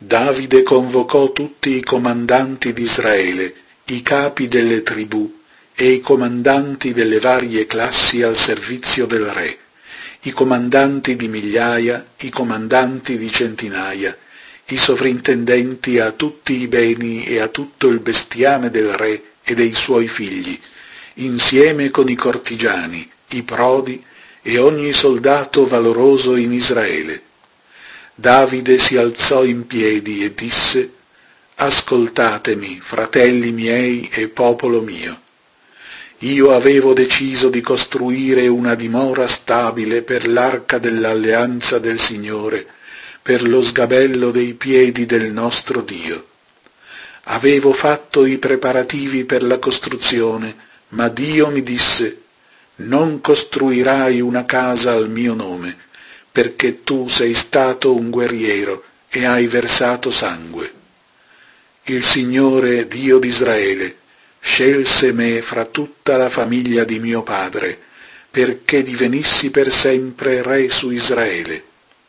Davide convocò tutti i comandanti di Israele, i capi delle tribù e i comandanti delle varie classi al servizio del re, i comandanti di migliaia, i comandanti di centinaia, i sovrintendenti a tutti i beni e a tutto il bestiame del re e dei suoi figli, insieme con i cortigiani, i prodi e ogni soldato valoroso in Israele. Davide si alzò in piedi e disse: «Ascoltatemi, fratelli miei e popolo mio. Io avevo deciso di costruire una dimora stabile per l'arca dell'alleanza del Signore, per lo sgabello dei piedi del nostro Dio. Avevo fatto i preparativi per la costruzione, ma Dio mi disse: non costruirai una casa al mio nome, perché tu sei stato un guerriero e hai versato sangue. Il Signore, Dio d'Israele, scelse me fra tutta la famiglia di mio padre, perché divenissi per sempre re su Israele.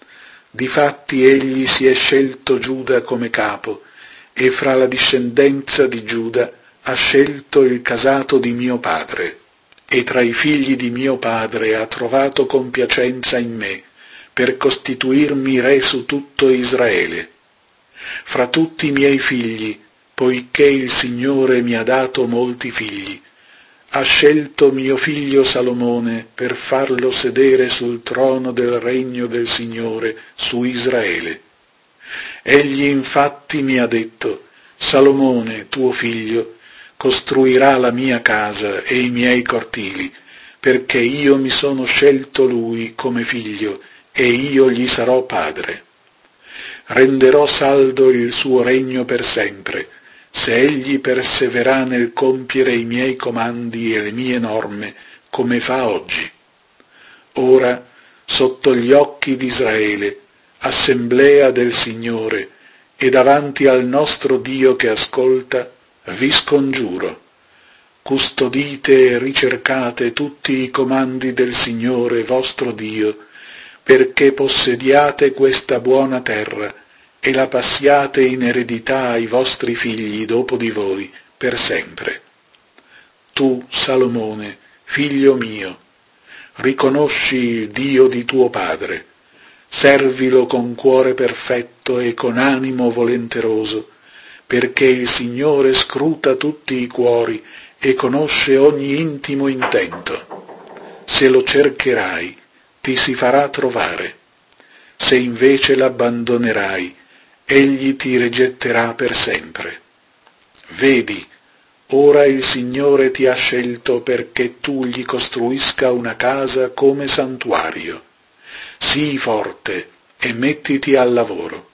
Difatti egli si è scelto Giuda come capo, e fra la discendenza di Giuda ha scelto il casato di mio padre, e tra i figli di mio padre ha trovato compiacenza in me, per costituirmi re su tutto Israele. Fra tutti i miei figli, poiché il Signore mi ha dato molti figli, ha scelto mio figlio Salomone per farlo sedere sul trono del regno del Signore su Israele. Egli infatti mi ha detto: Salomone, tuo figlio, costruirà la mia casa e i miei cortili, perché io mi sono scelto lui come figlio e io gli sarò padre. Renderò saldo il suo regno per sempre, se egli perseverà nel compiere i miei comandi e le mie norme, come fa oggi. Ora, sotto gli occhi di Israele, assemblea del Signore, e davanti al nostro Dio che ascolta, vi scongiuro: custodite e ricercate tutti i comandi del Signore vostro Dio, perché possediate questa buona terra e la passiate in eredità ai vostri figli dopo di voi per sempre. Tu, Salomone, figlio mio, riconosci il Dio di tuo padre, servilo con cuore perfetto e con animo volenteroso, perché il Signore scruta tutti i cuori e conosce ogni intimo intento. Se lo cercherai, ti si farà trovare. Se invece l'abbandonerai, egli ti rigetterà per sempre. Vedi, ora il Signore ti ha scelto perché tu gli costruisca una casa come santuario. Sii forte e mettiti al lavoro.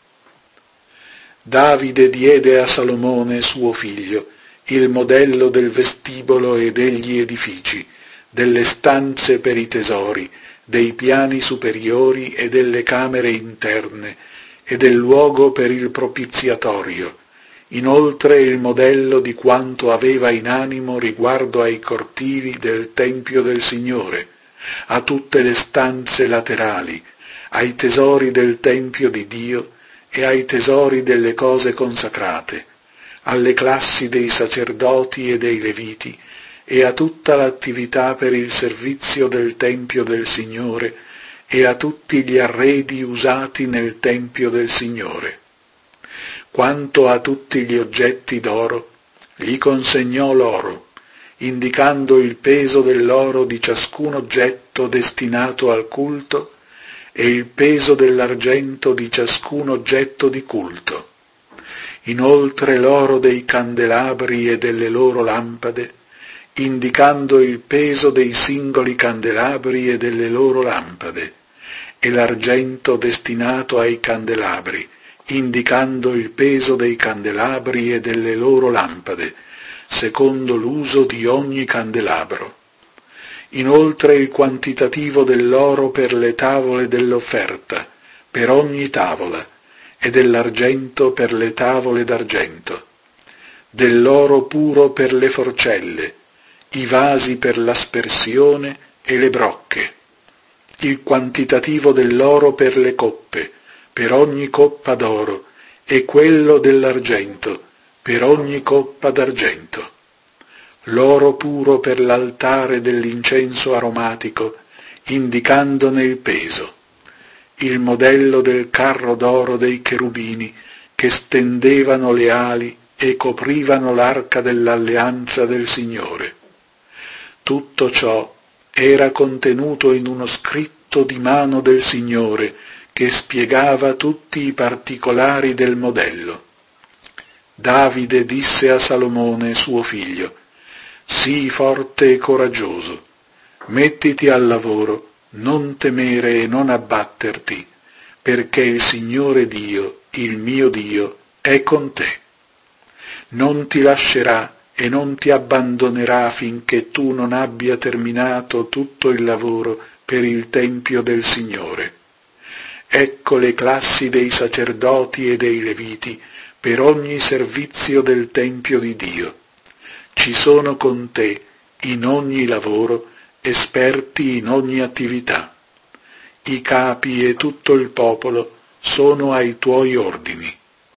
Davide diede a Salomone suo figlio il modello del vestibolo e degli edifici, delle stanze per i tesori, dei piani superiori e delle camere interne, e del luogo per il propiziatorio, inoltre il modello di quanto aveva in animo riguardo ai cortili del Tempio del Signore, a tutte le stanze laterali, ai tesori del Tempio di Dio e ai tesori delle cose consacrate, alle classi dei sacerdoti e dei leviti, e a tutta l'attività per il servizio del Tempio del Signore, e a tutti gli arredi usati nel Tempio del Signore. Quanto a tutti gli oggetti d'oro, gli consegnò l'oro, indicando il peso dell'oro di ciascun oggetto destinato al culto e il peso dell'argento di ciascun oggetto di culto. Inoltre l'oro dei candelabri e delle loro lampade, indicando il peso dei singoli candelabri e delle loro lampade, e l'argento destinato ai candelabri, indicando il peso dei candelabri e delle loro lampade, secondo l'uso di ogni candelabro. Inoltre il quantitativo dell'oro per le tavole dell'offerta, per ogni tavola, e dell'argento per le tavole d'argento, dell'oro puro per le forcelle, i vasi per l'aspersione e le brocche, il quantitativo dell'oro per le coppe, per ogni coppa d'oro, e quello dell'argento, per ogni coppa d'argento. L'oro puro per l'altare dell'incenso aromatico, indicandone il peso. Il modello del carro d'oro dei cherubini, che stendevano le ali e coprivano l'arca dell'alleanza del Signore. Tutto ciò era contenuto in uno scritto di mano del Signore, che spiegava tutti i particolari del modello. Davide disse a Salomone, suo figlio: «Sii forte e coraggioso, mettiti al lavoro, non temere e non abbatterti, perché il Signore Dio, il mio Dio, è con te. Non ti lascerà e non ti abbandonerà finché tu non abbia terminato tutto il lavoro per il Tempio del Signore. Ecco le classi dei sacerdoti e dei leviti per ogni servizio del Tempio di Dio. Ci sono con te in ogni lavoro, esperti in ogni attività. I capi e tutto il popolo sono ai tuoi ordini.